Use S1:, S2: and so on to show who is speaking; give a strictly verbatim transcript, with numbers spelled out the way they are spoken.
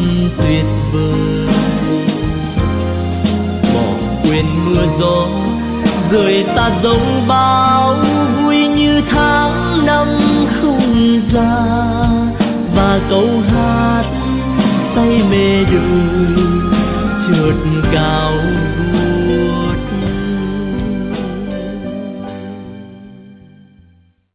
S1: tuyệt vời. Bỏ quên mưa gió rời ta giống bao vui như tháng năm không ra, và câu hát say mê đời chợt cao